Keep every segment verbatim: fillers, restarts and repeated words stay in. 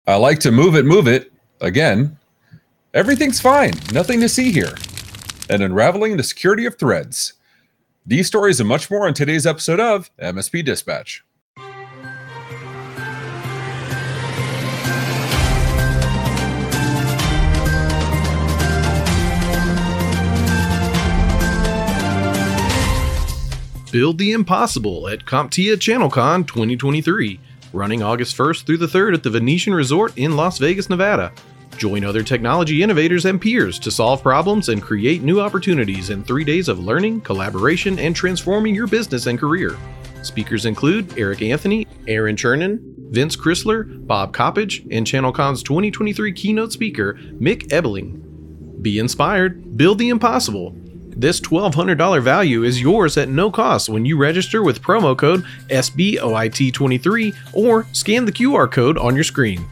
I like to move it, move it. Again, everything's fine. Nothing to see here. And unraveling the security of threads. These stories and much more on today's episode of M S P Dispatch. Build the Impossible at CompTIA ChannelCon twenty twenty-three, running August first through the third at the Venetian Resort in Las Vegas, Nevada. Join other technology innovators and peers to solve problems and create new opportunities in three days of learning, collaboration, and transforming your business and career. Speakers include Eric Anthony, Aaron Chernin, Vince Chrysler, Bob Coppage, and ChannelCon's twenty twenty-three keynote speaker, Mick Ebeling. Be inspired, build the impossible. This twelve hundred dollars value is yours at no cost when you register with promo code S B O I T twenty-three or scan the Q R code on your screen.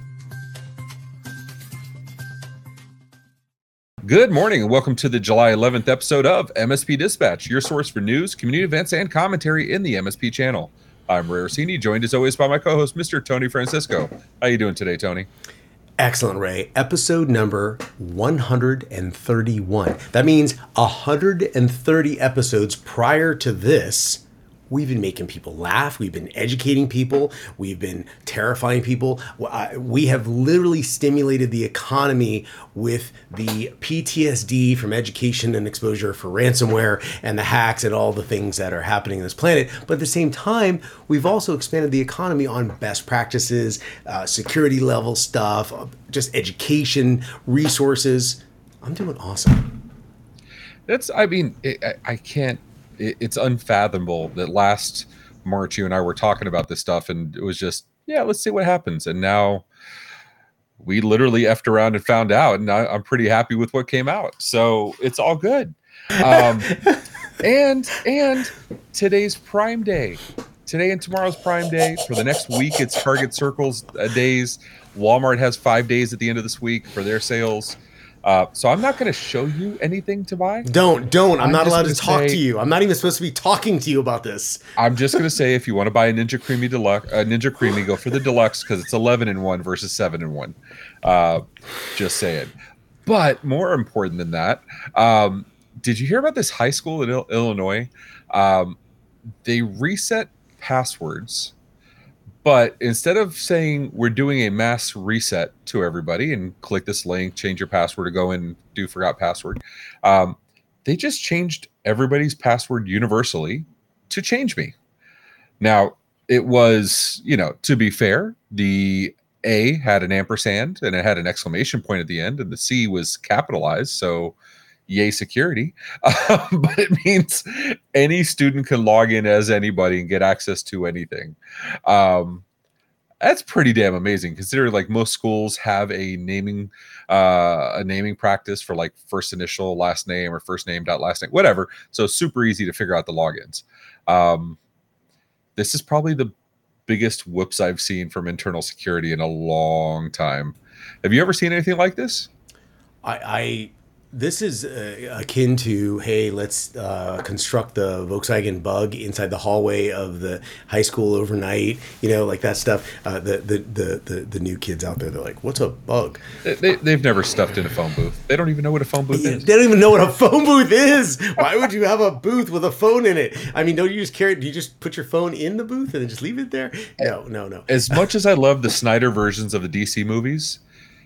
Good morning and welcome to the July eleventh episode of M S P Dispatch, your source for news, community events, and commentary in the M S P channel. I'm Ray Orsini, joined as always by my co-host, Mister Tony Francisco. How you doing today, Tony? Excellent, Ray. Episode number one hundred thirty-one. That means one hundred thirty episodes prior to this. We've been making people laugh. We've been educating people. We've been terrifying people. We have literally stimulated the economy with the P T S D from education and exposure for ransomware and the hacks and all the things that are happening on this planet. But at the same time, we've also expanded the economy on best practices, uh, security level stuff, just education, resources. I'm doing awesome. That's, I mean, it, I, I can't. It's unfathomable that last March you and I were talking about this stuff and it was just, yeah, let's see what happens. And now we literally effed around and found out, and I, I'm pretty happy with what came out. So it's all good. Um, and and today's Prime Day. Today and tomorrow's Prime Day. For the next week, it's Target Circles uh, days. Walmart has five days at the end of this week for their sales. Uh, so I'm not going to show you anything to buy. Don't, don't. I'm, I'm not allowed to talk say, to you. I'm not even supposed to be talking to you about this. I'm just going to say, if you want to buy a Ninja Creamy Deluxe, a Ninja Creamy, go for the Deluxe because it's eleven in one versus seven in one. Uh, just saying. But more important than that, um, did you hear about this high school in Il- Illinois? Um, they reset passwords. But instead of saying we're doing a mass reset to everybody and click this link, change your password to go in and do forgot password, um, they just changed everybody's password universally to Change Me. Now, it was, you know, to be fair, the A had an ampersand and it had an exclamation point at the end, and the C was capitalized. So yay security. Um, but it means any student can log in as anybody and get access to anything. Um, that's pretty damn amazing, considering like most schools have a naming uh, a naming practice for like first initial, last name, or first name dot last name, whatever. So super easy to figure out the logins. Um, this is probably the biggest whoops I've seen from internal security in a long time. Have you ever seen anything like this? I, I this is uh, akin to, hey, let's uh, construct the Volkswagen Bug inside the hallway of the high school overnight. You know, like that stuff. Uh, the, the the the the new kids out there, they're like, "What's a bug?" They, they, they've never stuffed in a phone booth. They don't even know what a phone booth Yeah, is. they don't even know what a phone booth is. Why would you have a booth with a phone in it? I mean, don't you just carry? Do you just put your phone in the booth and then just leave it there? No, no, no. As much as I love the Snyder versions of the D C movies,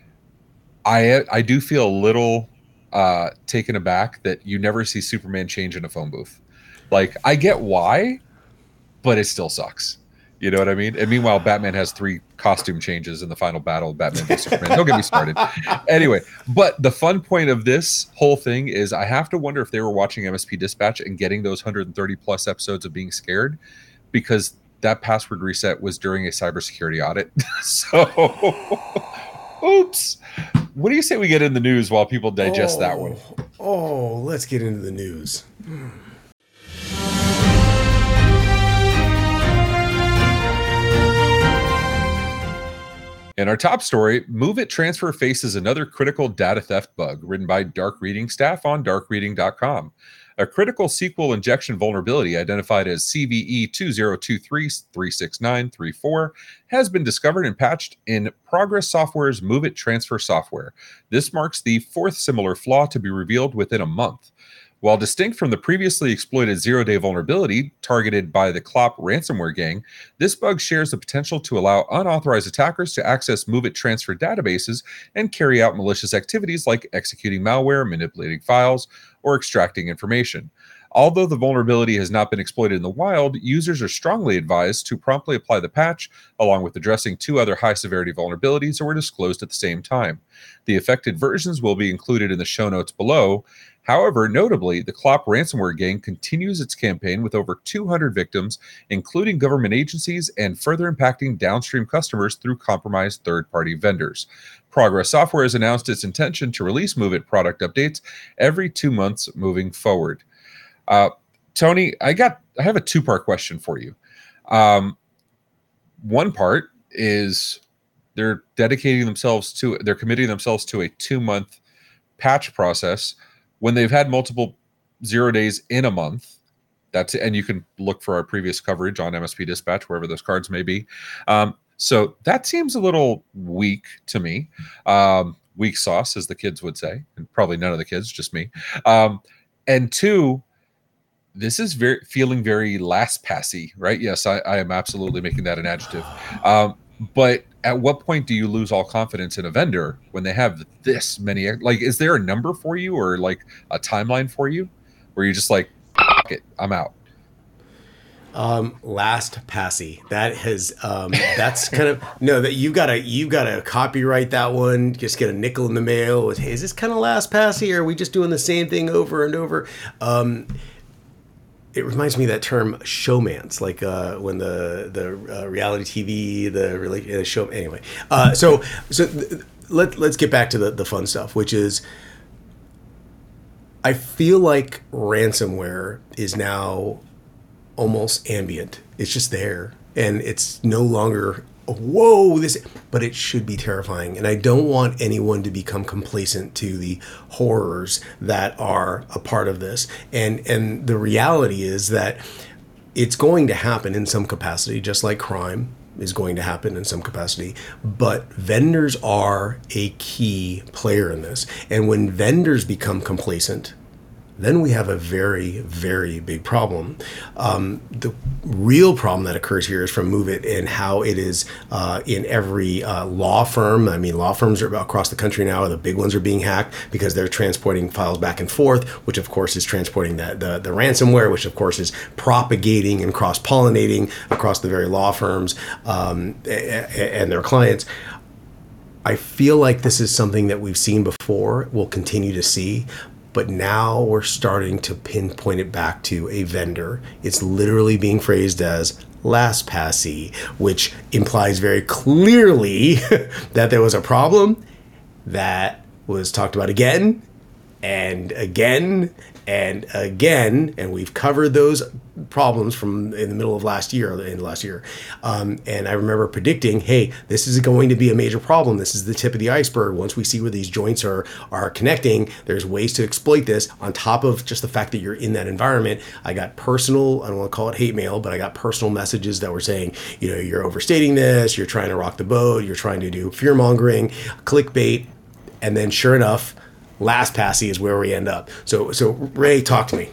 I I do feel a little uh, taken aback that you never see Superman change in a phone booth. Like, I get why, but it still sucks. You know what I mean? And meanwhile, Batman has three costume changes in the final battle of Batman v Superman. Don't get me started. Anyway, but the fun point of this whole thing is I have to wonder if they were watching M S P Dispatch and getting those one hundred thirty plus episodes of being scared, because that password reset was during a cybersecurity audit. So, oops. What do you say we get in the news while people digest oh, that one? Oh, let's get into the news. In our top story, MoveIt Transfer faces another critical data theft bug, written by Dark Reading staff on dark reading dot com. A critical S Q L injection vulnerability identified as C V E two zero two three three six nine three four has been discovered and patched in Progress Software's MOVEit transfer software. This marks the fourth similar flaw to be revealed within a month. While distinct from the previously exploited zero-day vulnerability targeted by the Clop ransomware gang, this bug shares the potential to allow unauthorized attackers to access MOVEit transfer databases and carry out malicious activities like executing malware, manipulating files, or extracting information. Although the vulnerability has not been exploited in the wild, users are strongly advised to promptly apply the patch, along with addressing two other high-severity vulnerabilities that were disclosed at the same time. The affected versions will be included in the show notes below. However, notably, the Clop ransomware gang continues its campaign with over two hundred victims, including government agencies, and further impacting downstream customers through compromised third-party vendors. Progress Software has announced its intention to release MOVEit product updates every two months moving forward. Uh, Tony, I got I have a two-part question for you. Um, one part is they're dedicating themselves to they're committing themselves to a two-month patch process when they've had multiple zero days in a month. That's and you can look for our previous coverage on M S P Dispatch, wherever those cards may be. Um, so that seems a little weak to me. Um, weak sauce, as the kids would say, and probably none of the kids, just me. Um, and two, this is very feeling very LastPassy, right? Yes, I, I am absolutely making that an adjective. Um, but at what point do you lose all confidence in a vendor when they have this many? Like, is there a number for you or like a timeline for you where you're just like, F it, I'm out? Um, LastPassy. That has um, that's kind of no that you gotta you gotta copyright that one. Just get a nickel in the mail. With, hey, is this kind of LastPassy, or are we just doing the same thing over and over? Um, It reminds me of that term showmance, like uh, when the the uh, reality T V, the really uh, show. Anyway, uh, so so th- let let's get back to the the fun stuff, which is I feel like ransomware is now almost ambient. It's just there, and it's no longer whoa this, but it should be terrifying. And I don't want anyone to become complacent to the horrors that are a part of this. And and the reality is that it's going to happen in some capacity, just like crime is going to happen in some capacity. But vendors are a key player in this. And when vendors become complacent, then we have a very, very big problem. Um, the real problem that occurs here is from MOVEit and how it is uh, in every uh, law firm. I mean, law firms are across the country now. The big ones are being hacked because they're transporting files back and forth, which of course is transporting the, the, the ransomware, which of course is propagating and cross-pollinating across the very law firms um, and their clients. I feel like this is something that we've seen before, we'll continue to see. But now we're starting to pinpoint it back to a vendor. It's literally being phrased as LastPassy, which implies very clearly that there was a problem that was talked about again and again and again, and we've covered those problems from in the middle of last year, in last year. Um, and I remember predicting, hey, this is going to be a major problem. This is the tip of the iceberg. Once we see where these joints are are connecting, there's ways to exploit this on top of just the fact that you're in that environment. I got personal, I don't want to call it hate mail, but I got personal messages that were saying, you know, you're overstating this, you're trying to rock the boat, you're trying to do fear mongering, clickbait. And then sure enough, LastPassy is where we end up. So, so Ray, talk to me.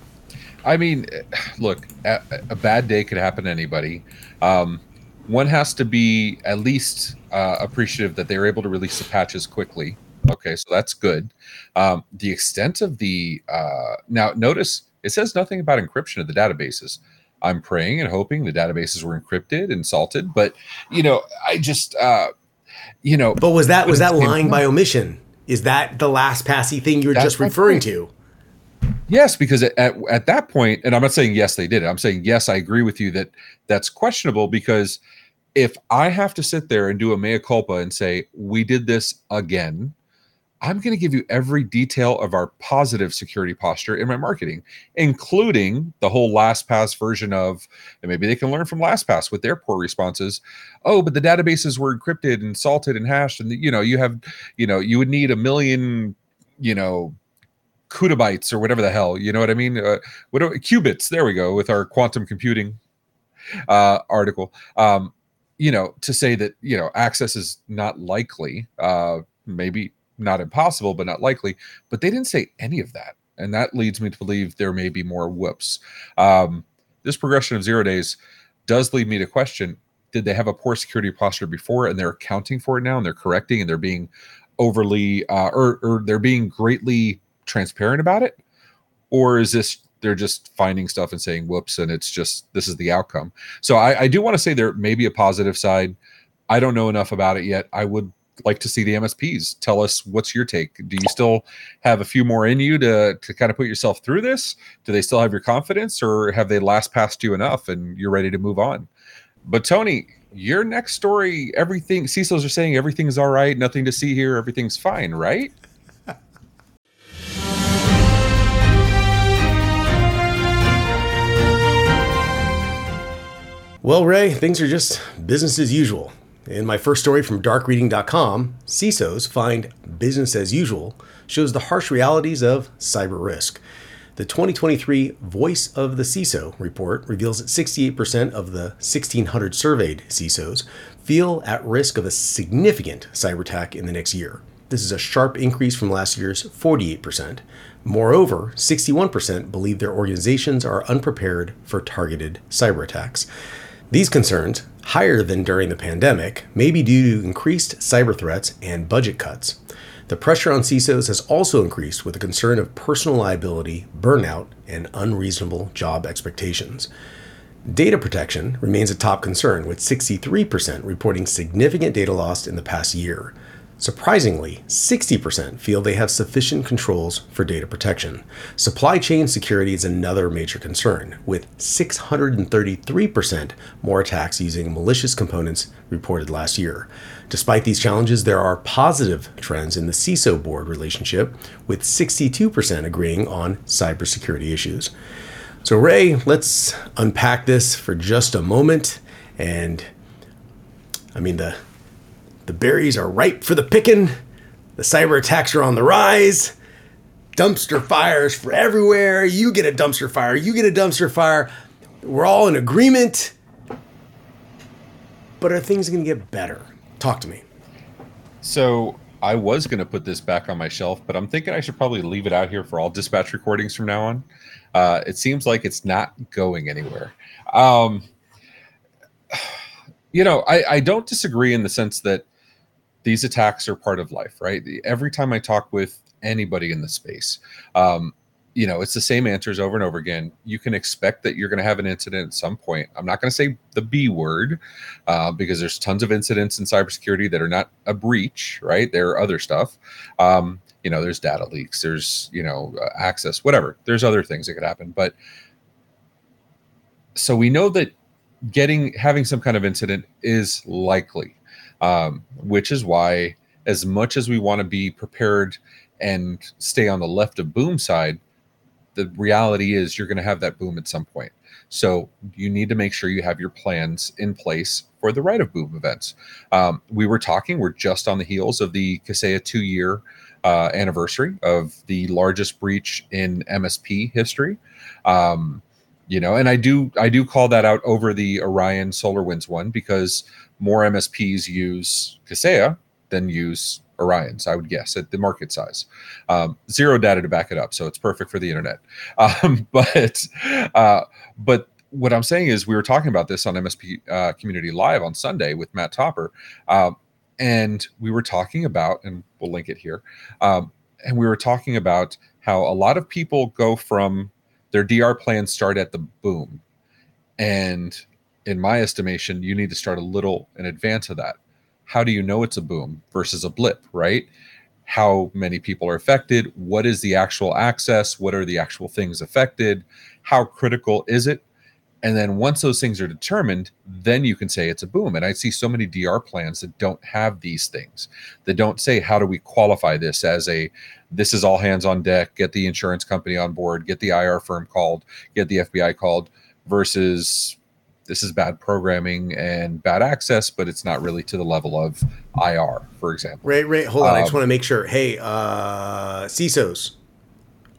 I mean, look, a, a bad day could happen to anybody. Um, one has to be at least uh, appreciative that they were able to release the patches quickly. Okay, so that's good. Um, the extent of the uh, now, notice it says nothing about encryption of the databases. I'm praying and hoping the databases were encrypted and salted, but you know, I just uh, you know. But was that was that lying by omission? Is that the LastPassy thing you were just referring to? Yes, because at, at, at that point, and I'm not saying yes, they did it. I'm saying, yes, I agree with you that that's questionable, because if I have to sit there and do a mea culpa and say, we did this again, I'm going to give you every detail of our positive security posture in my marketing, including the whole LastPass version of, and maybe they can learn from LastPass with their poor responses. Oh, but the databases were encrypted and salted and hashed. And, you know, you have, you know, you would need a million, you know, Kudabytes or whatever the hell, you know what I mean? Uh, what are, qubits? There we go with our quantum computing uh, article. Um, you know, to say that, you know, access is not likely, uh, maybe not impossible, but not likely. But they didn't say any of that. And that leads me to believe there may be more whoops. Um, this progression of zero days does lead me to question, did they have a poor security posture before and they're accounting for it now and they're correcting and they're being overly uh, or, or they're being greatly transparent about it? Or is this they're just finding stuff and saying whoops and it's just this is the outcome? So I, I do want to say there may be a positive side. I don't know enough about it yet. I would like to see the M S Ps tell us, what's your take? Do you still have a few more in you to to kind of put yourself through this? Do they still have your confidence, or have they last passed you enough and you're ready to move on? But Tony, your next story, everything C I S Os are saying everything's all right, nothing to see here, everything's fine, right? Well, Ray, things are just business as usual. In my first story from dark reading dot com, C I S Os find business as usual shows the harsh realities of cyber risk. The twenty twenty-three Voice of the C I S O report reveals that sixty-eight percent of the sixteen hundred surveyed C I S Os feel at risk of a significant cyber attack in the next year. This is a sharp increase from last year's forty-eight percent. Moreover, sixty-one percent believe their organizations are unprepared for targeted cyber attacks. These concerns, higher than during the pandemic, may be due to increased cyber threats and budget cuts. The pressure on C I S Os has also increased with the concern of personal liability, burnout, and unreasonable job expectations. Data protection remains a top concern, with sixty-three percent reporting significant data loss in the past year. Surprisingly, sixty percent feel they have sufficient controls for data protection. Supply chain security is another major concern, with six hundred thirty-three percent more attacks using malicious components reported last year. Despite these challenges, there are positive trends in the C I S O board relationship, with sixty-two percent agreeing on cybersecurity issues. So Ray, let's unpack this for just a moment. And I mean, the The berries are ripe for the picking. The cyber attacks are on the rise. Dumpster fires for everywhere. You get a dumpster fire. You get a dumpster fire. We're all in agreement. But are things going to get better? Talk to me. So I was going to put this back on my shelf, but I'm thinking I should probably leave it out here for all dispatch recordings from now on. Uh, it seems like it's not going anywhere. Um, you know, I, I don't disagree in the sense that these attacks are part of life, right? Every time I talk with anybody in the space, um, you know, it's the same answers over and over again. You can expect that you're going to have an incident at some point. I'm not going to say the B word uh, because there's tons of incidents in cybersecurity that are not a breach, right? There are other stuff. Um, you know, there's data leaks, there's, you know, uh, access, whatever. There's other things that could happen. But so we know that getting, having some kind of incident is likely. Um, which is why, as much as we want to be prepared and stay on the left of boom side, the reality is you're going to have that boom at some point. So you need to make sure you have your plans in place for the right of boom events. Um, we were talking, we're just on the heels of the Kaseya two-year uh, anniversary of the largest breach in M S P history. Um, you know, and I do I do call that out over the Orion SolarWinds one, because more M S Ps use Kaseya than use Orions, I would guess, at the market size. Um, zero data to back it up, so it's perfect for the internet. Um, but uh, but what I'm saying is, we were talking about this on M S P uh, Community Live on Sunday with Matt Topper, um, and we were talking about, and we'll link it here, um, and we were talking about how a lot of people go from their D R plans start at the boom, and in my estimation, you need to start a little in advance of that. How do you know it's a boom versus a blip, right? How many people are affected? What is the actual access? What are the actual things affected? How critical is it? And then once those things are determined, then you can say it's a boom. And I see so many D R plans that don't have these things, that don't say, how do we qualify this as a, this is all hands on deck, get the insurance company on board, get the I R firm called, get the F B I called, versus this is bad programming and bad access, but it's not really to the level of I R, for example. Ray, Ray, hold on. Um, I just want to make sure. Hey, uh, C I S Os,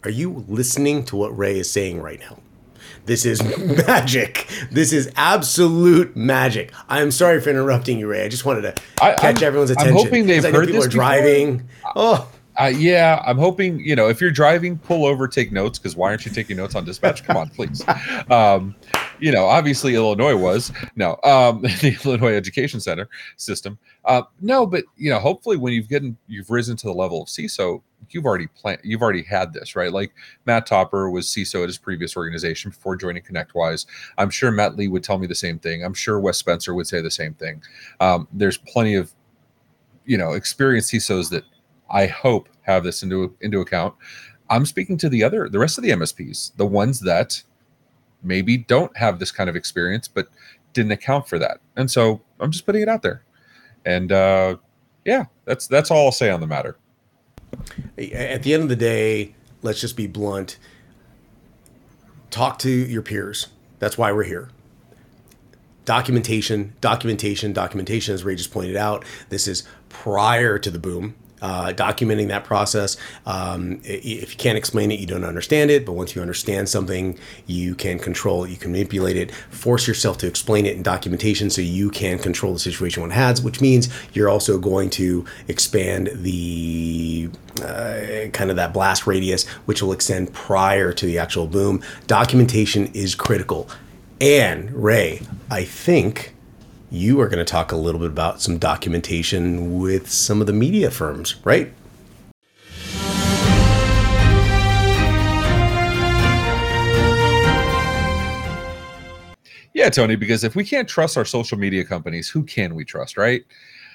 Are you listening to what Ray is saying right now? This is magic. This is absolute magic. I'm sorry for interrupting you, Ray. I just wanted to I, catch I'm, everyone's attention. I'm hoping they've I know heard people this are driving. Before. Oh, Uh, yeah, I'm hoping, you know, if you're driving, pull over, take notes, because why aren't you taking notes on dispatch? Come on, please. Um, you know, obviously Illinois was. No, um, the Illinois Education Center system. Uh, no, but, you know, hopefully when you've gotten, you've risen to the level of C I S O, you've already planned, you've already had this, right? Like Matt Topper was C I S O at his previous organization before joining ConnectWise. I'm sure Matt Lee would tell me the same thing. I'm sure Wes Spencer would say the same thing. Um, there's plenty of, you know, experienced C I S Os that I hope have this into into account. I'm speaking to the other, the rest of the M S Ps, the ones that maybe don't have this kind of experience, but didn't account for that. And so I'm just putting it out there. And uh, yeah, that's that's all I'll say on the matter. At the end of the day, let's just be blunt. Talk to your peers. That's why we're here. Documentation, documentation, documentation, as Ray just pointed out. This is prior to the boom. Uh, documenting that process. Um, if you can't explain it, you don't understand it. But once you understand something, you can control it, you can manipulate it, force yourself to explain it in documentation so you can control the situation when it has, which means you're also going to expand the uh, kind of that blast radius, which will extend prior to the actual boom. Documentation is critical. And Ray, I think you are going to talk a little bit about some documentation with some of the media firms, right? Yeah, Tony, because if we can't trust our social media companies, who can we trust, right?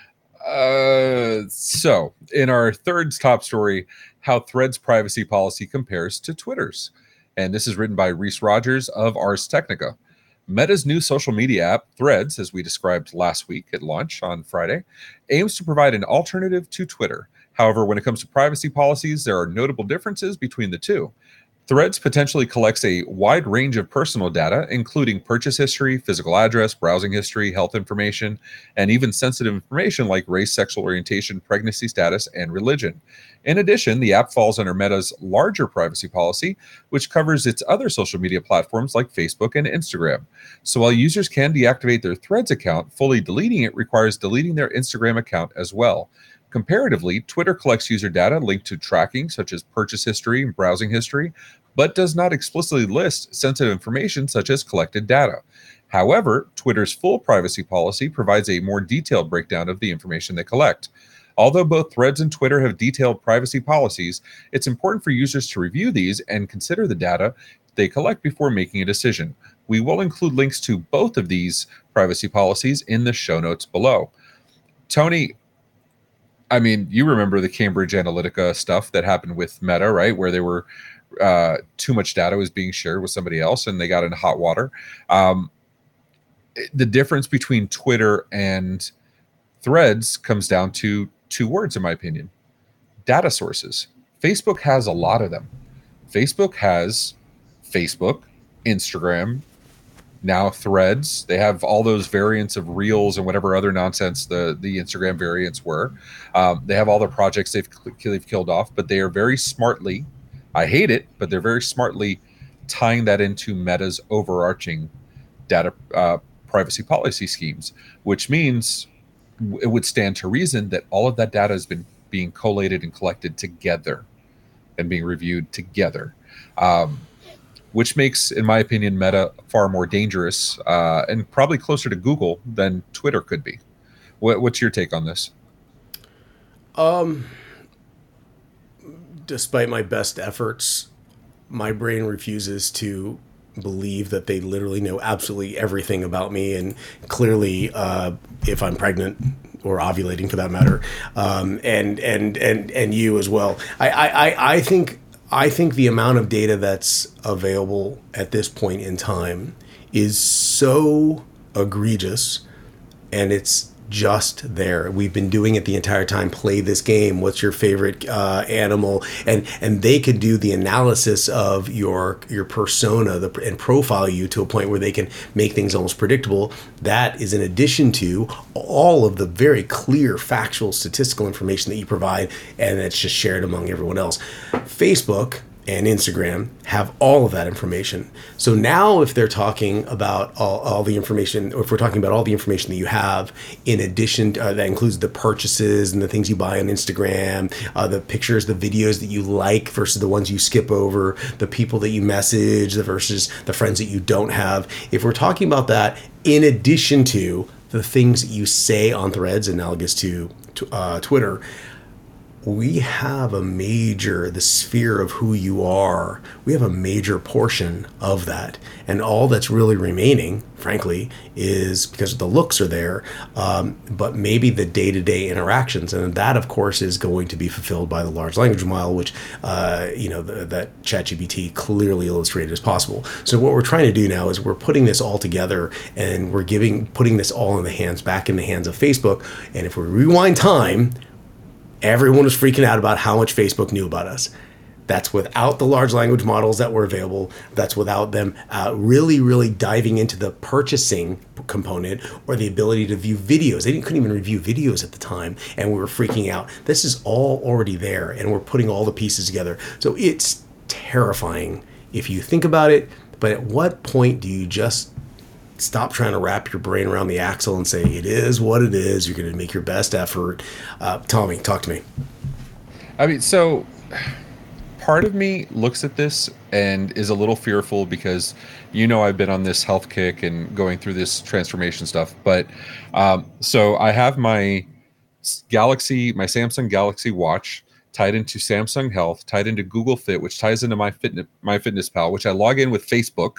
Uh, so, in our third top story, how Threads privacy policy compares to Twitter's. And this is written by Reese Rogers of Ars Technica. Meta's new social media app, Threads, as we described last week at launch on Friday, aims to provide an alternative to Twitter. However, when it comes to privacy policies, there are notable differences between the two. Threads potentially collects a wide range of personal data, including purchase history, physical address, browsing history, health information, and even sensitive information like race, sexual orientation, pregnancy status, and religion. In addition, the app falls under Meta's larger privacy policy, which covers its other social media platforms like Facebook and Instagram. So while users can deactivate their Threads account, fully deleting it requires deleting their Instagram account as well. Comparatively, Twitter collects user data linked to tracking, such as purchase history and browsing history, but does not explicitly list sensitive information such as collected data. However, Twitter's full privacy policy provides a more detailed breakdown of the information they collect. Although both Threads and Twitter have detailed privacy policies, it's important for users to review these and consider the data they collect before making a decision. We will include links to both of these privacy policies in the show notes below. Tony, I mean, you remember the Cambridge Analytica stuff that happened with Meta, right? Where they were uh, too much data was being shared with somebody else and they got in hot water. Um, the difference between Twitter and Threads comes down to two words, in my opinion: data sources. Facebook has a lot of them. Facebook has Facebook, Instagram, now Threads. They have all those variants of Reels and whatever other nonsense the, the Instagram variants were. Um, they have all the projects they've, they've killed off, but they are very smartly, I hate it, but they're very smartly tying that into Meta's overarching data uh, privacy policy schemes, which means it would stand to reason that all of that data has been being collated and collected together and being reviewed together. Um, which makes, in my opinion, Meta far more dangerous uh, and probably closer to Google than Twitter could be. What, what's your take on this? Um, despite my best efforts, my brain refuses to believe that they literally know absolutely everything about me, and clearly, uh, if I'm pregnant or ovulating, for that matter, um, and and and and you as well. I I I think. I think the amount of data that's available at this point in time is so egregious, and it's just there. We've been doing it the entire time. Play this game. What's your favorite uh, animal? And and they could do the analysis of your your persona the, and profile you to a point where they can make things almost predictable. That is in addition to all of the very clear factual statistical information that you provide, and it's just shared among everyone else. Facebook and Instagram have all of that information. So now if they're talking about all, all the information, or if we're talking about all the information that you have, in addition, to, uh, that includes the purchases and the things you buy on Instagram, uh, the pictures, the videos that you like versus the ones you skip over, the people that you message the versus the friends that you don't have. If we're talking about that, in addition to the things that you say on Threads, analogous to, to uh, Twitter, we have a major, the sphere of who you are, we have a major portion of that. And all that's really remaining, frankly, is because the looks are there, um, but maybe the day-to-day interactions. And that, of course, is going to be fulfilled by the large language model, which, uh, you know, the, that ChatGPT clearly illustrated as possible. So what we're trying to do now is we're putting this all together, and we're giving, putting this all in the hands, back in the hands of Facebook. And if we rewind time, everyone was freaking out about how much Facebook knew about us. That's without the large language models that were available. That's without them uh, really, really diving into the purchasing component or the ability to view videos. They didn't, couldn't even review videos at the time, and we were freaking out. This is all already there, and we're putting all the pieces together. So it's terrifying if you think about it, but at what point do you just stop trying to wrap your brain around the axle and say, it is what it is, you're going to make your best effort? Uh, Tommy, talk to me. I mean, so part of me looks at this and is a little fearful because, you know, I've been on this health kick and going through this transformation stuff. But um, so I have my Galaxy, my Samsung Galaxy Watch tied into Samsung Health, tied into Google Fit, which ties into my fitness, my Fitness Pal, which I log in with Facebook.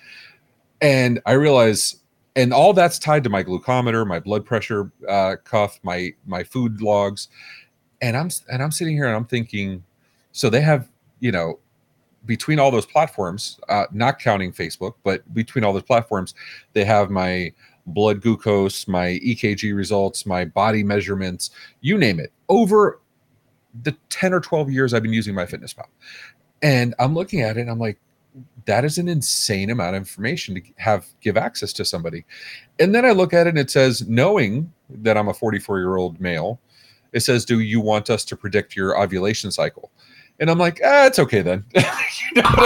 And I realize, and all that's tied to my glucometer, my blood pressure uh, cuff, my my food logs, and I'm and I'm sitting here and I'm thinking, so they have, you know, between all those platforms, uh, not counting Facebook, but between all those platforms, they have my blood glucose, my E K G results, my body measurements, you name it, over the ten or twelve years I've been using my Fitness Pal. And I'm looking at it and I'm like, that is an insane amount of information to have give access to somebody. And then I look at it and it says, knowing that I'm a forty-four year old male, it says, do you want us to predict your ovulation cycle? And I'm like, ah, it's okay then. You know what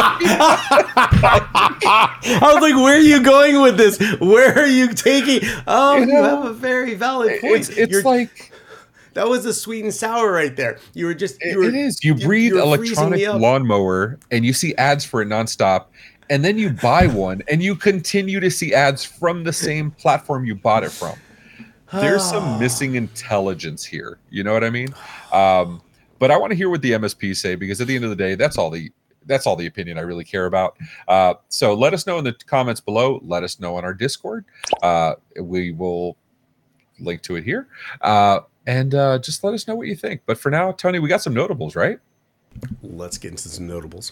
I mean? I was like, where are you going with this? Where are you taking? Oh, you, you know, have a very valid point. It's, it's You're, like, that was a sweet and sour right there. You were just, you were, it is. You breathe you electronic lawnmower and you see ads for it nonstop. And then you buy one and you continue to see ads from the same platform you bought it from. There's some missing intelligence here. You know what I mean? Um, but I want to hear what the M S Ps say, because at the end of the day, that's all the that's all the opinion I really care about. Uh, so let us know in the comments below. Let us know on our Discord. Uh, we will link to it here. Uh, And uh, just let us know what you think. But for now, Tony, we got some notables, right? Let's get into some notables.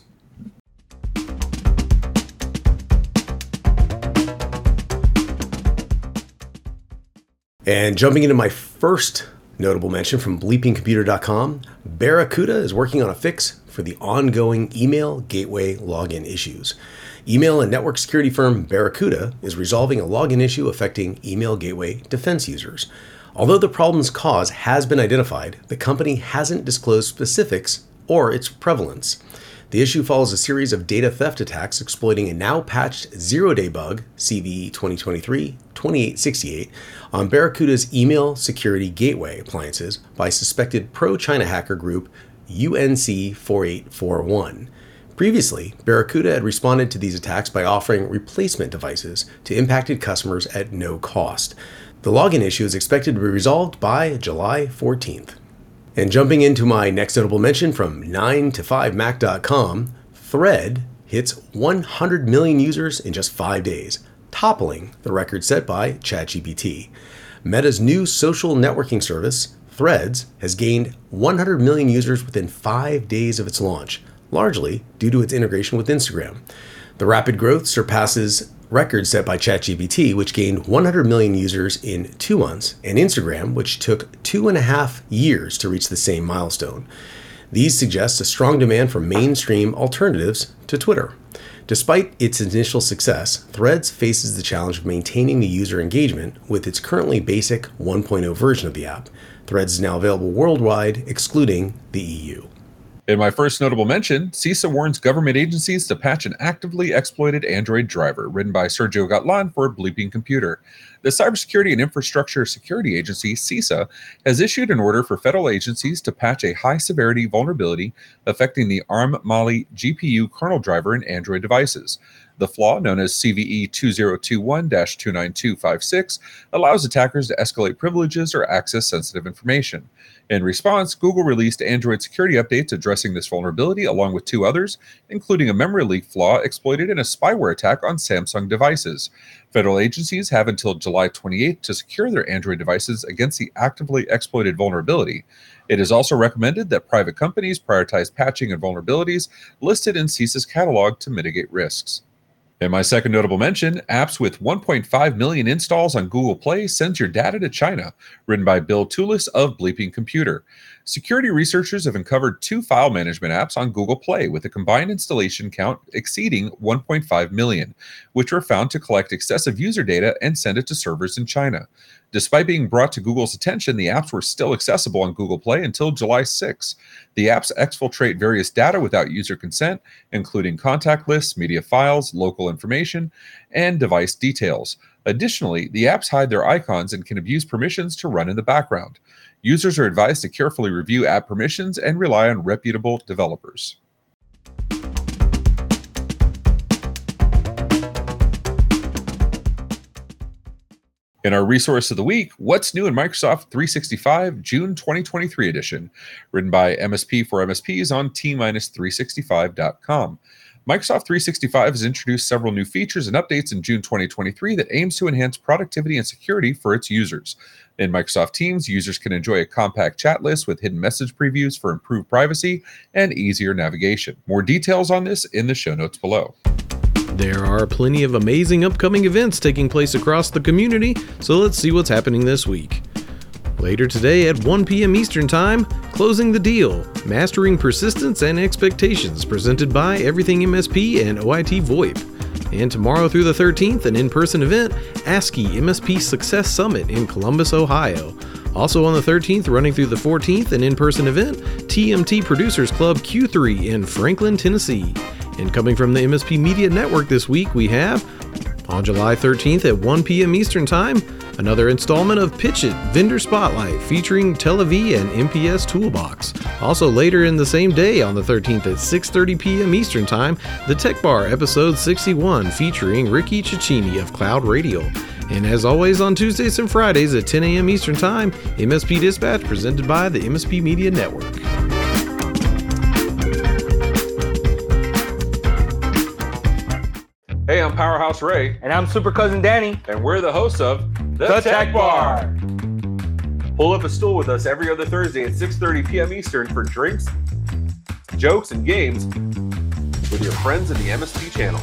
And jumping into my first notable mention from bleeping computer dot com, Barracuda is working on a fix for the ongoing email gateway login issues. Email and network security firm Barracuda is resolving a login issue affecting email gateway defense users. Although the problem's cause has been identified, the company hasn't disclosed specifics or its prevalence. The issue follows a series of data theft attacks exploiting a now patched zero-day bug, C V E twenty twenty-three dash twenty-eight sixty-eight, on Barracuda's email security gateway appliances by suspected pro-China hacker group U N C forty-eight forty-one. Previously, Barracuda had responded to these attacks by offering replacement devices to impacted customers at no cost. The login issue is expected to be resolved by July fourteenth. And jumping into my next notable mention from nine to five mac dot com, Thread hits one hundred million users in just five days, toppling the record set by ChatGPT. Meta's new social networking service, Threads, has gained one hundred million users within five days of its launch, largely due to its integration with Instagram. The rapid growth surpasses records set by ChatGPT, which gained one hundred million users in two months, and Instagram, which took two and a half years to reach the same milestone. These suggest a strong demand for mainstream alternatives to Twitter. Despite its initial success, Threads faces the challenge of maintaining the user engagement with its currently basic one point oh version of the app. Threads is now available worldwide, excluding the E U. In my first notable mention, CISA warns government agencies to patch an actively exploited Android driver, written by Sergio Gatlan for Bleeping Computer. The Cybersecurity and Infrastructure Security Agency, CISA, has issued an order for federal agencies to patch a high-severity vulnerability affecting the ARM Mali G P U kernel driver in Android devices. The flaw, known as C V E two zero two one dash two nine two five six, allows attackers to escalate privileges or access sensitive information. In response, Google released Android security updates addressing this vulnerability, along with two others, including a memory leak flaw exploited in a spyware attack on Samsung devices. Federal agencies have until July twenty-eighth to secure their Android devices against the actively exploited vulnerability. It is also recommended that private companies prioritize patching and vulnerabilities listed in CISA's catalog to mitigate risks. In my second notable mention, apps with one point five million installs on Google Play sends your data to China, written by Bill Toulis of Bleeping Computer. Security researchers have uncovered two file management apps on Google Play with a combined installation count exceeding one point five million, which were found to collect excessive user data and send it to servers in China. Despite being brought to Google's attention, the apps were still accessible on Google Play until July sixth. The apps exfiltrate various data without user consent, including contact lists, media files, local information, and device details. Additionally, the apps hide their icons and can abuse permissions to run in the background. Users are advised to carefully review app permissions and rely on reputable developers. In our resource of the week, what's new in Microsoft three sixty-five June twenty twenty-three edition, written by M S P for M S Ps on T three sixty-five dot com. Microsoft three sixty-five has introduced several new features and updates in June twenty twenty-three that aims to enhance productivity and security for its users. In Microsoft Teams, users can enjoy a compact chat list with hidden message previews for improved privacy and easier navigation. More details on this in the show notes below. There are plenty of amazing upcoming events taking place across the community, so let's see what's happening this week. Later today at one p.m. Eastern Time, Closing the Deal, Mastering Persistence and Expectations, presented by Everything M S P and O I T VoIP. And tomorrow through the thirteenth, an in-person event, ASCII M S P Success Summit in Columbus, Ohio. Also on the thirteenth, running through the fourteenth, an in-person event, T M T Producers Club Q three in Franklin, Tennessee. And coming from the M S P Media Network this week, we have, on July thirteenth at one p.m. Eastern Time, another installment of Pitch It Vendor Spotlight featuring Telev and M P S Toolbox. Also later in the same day on the thirteenth at six thirty p.m. Eastern Time, the Tech Bar episode sixty-one featuring Ricky Cicchini of Cloud Radio. And as always on Tuesdays and Fridays at ten a.m. Eastern Time, M S P Dispatch presented by the M S P Media Network. Hey, I'm Powerhouse Ray. And I'm Super Cousin Danny. And we're the hosts of The, the Tech, Tech Bar. Bar. Pull up a stool with us every other Thursday at six thirty p.m. Eastern for drinks, jokes, and games with your friends in the M S P channel.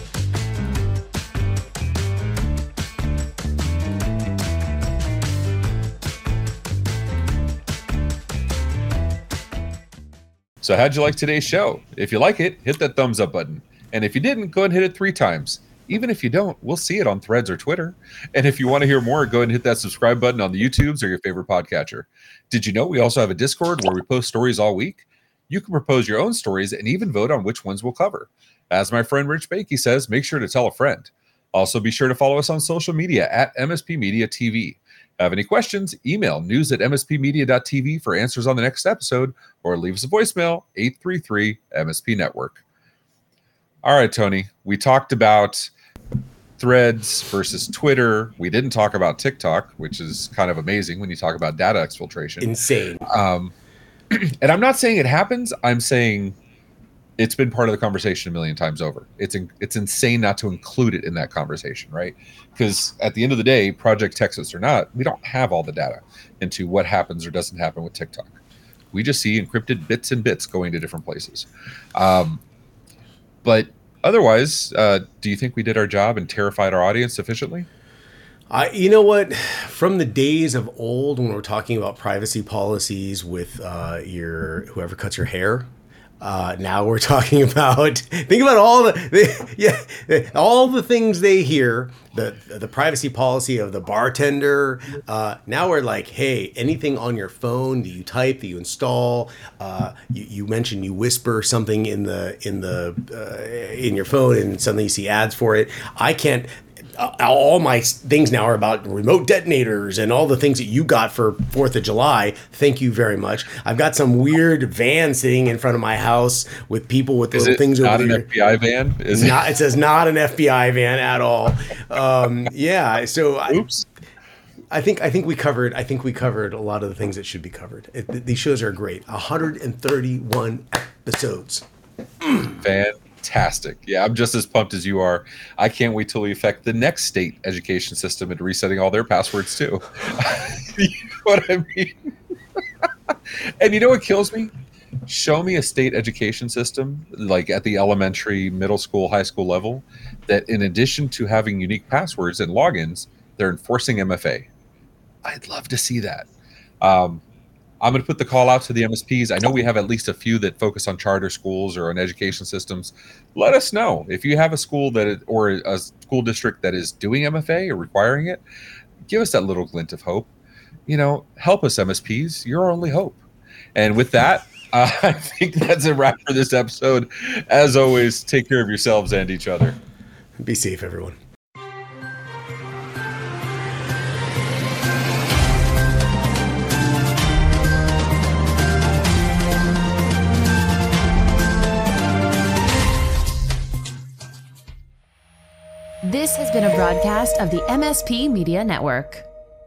So how'd you like today's show? If you like it, hit that thumbs up button. And if you didn't, go ahead and hit it three times. Even if you don't, we'll see it on Threads or Twitter. And if you want to hear more, go ahead and hit that subscribe button on the YouTubes or your favorite podcatcher. Did you know we also have a Discord where we post stories all week? You can propose your own stories and even vote on which ones we'll cover. As my friend Rich Bakey says, make sure to tell a friend. Also, be sure to follow us on social media at M S P Media T V. Have any questions? Email news at m s p media dot t v for answers on the next episode, or leave us a voicemail, eight three three M S P Network. All right, Tony, we talked about Threads versus Twitter. We didn't talk about TikTok, which is kind of amazing when you talk about data exfiltration. Insane. Um, and I'm not saying it happens. I'm saying it's been part of the conversation a million times over. It's in, it's insane not to include it in that conversation, right? Because at the end of the day, Project Texas or not, we don't have all the data into what happens or doesn't happen with TikTok. We just see encrypted bits and bits going to different places. Um, but otherwise, uh, do you think we did our job and terrified our audience sufficiently? I, you know what? From the days of old, when we're talking about privacy policies with uh, your whoever cuts your hair, Uh, now we're talking about, think about all the, the yeah, all the things they hear, the the privacy policy of the bartender. Uh, now we're like, hey, anything on your phone that you type, that you install, uh, you, you mentioned you whisper something in the in the uh, in your phone, and suddenly you see ads for it. I can't. All my things now are about remote detonators and all the things that you got for fourth of July. Thank you very much. I've got some weird van sitting in front of my house with people with Is little it things not over an there. F B I van? Is Not, it says not an F B I van at all. Um, yeah, so I, Oops. I think I think we covered I think we covered a lot of the things that should be covered. It, th- these shows are great. one hundred thirty-one episodes. Fantastic. Yeah, I'm just as pumped as you are. I can't wait till we affect the next state education system and resetting all their passwords too. You know what I mean? And you know what kills me? Show me a state education system, like at the elementary, middle school, high school level, that in addition to having unique passwords and logins, they're enforcing M F A. I'd love to see that. Um, I'm going to put the call out to the M S Ps. I know we have at least a few that focus on charter schools or on education systems. Let us know if you have a school that is, or a school district that is doing M F A or requiring it. Give us that little glint of hope. You know, help us, M S Ps. You're our only hope. And with that, uh, I think that's a wrap for this episode. As always, take care of yourselves and each other. Be safe, everyone. This has been a broadcast of the M S P Media Network.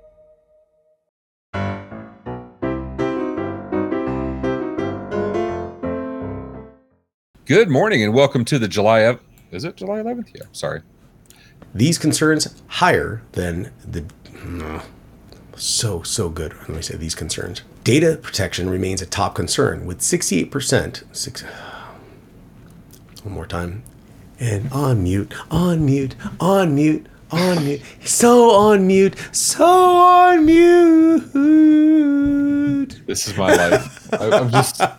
Good morning and welcome to the July eleventh. Is it July eleventh? Yeah, sorry. These concerns higher than the uh, so so good. Let me say these concerns. Data protection remains a top concern with sixty-eight percent. Six. One more time. And on mute, on mute, on mute, on mute. So on mute, so on mute. This is my life. I, I'm just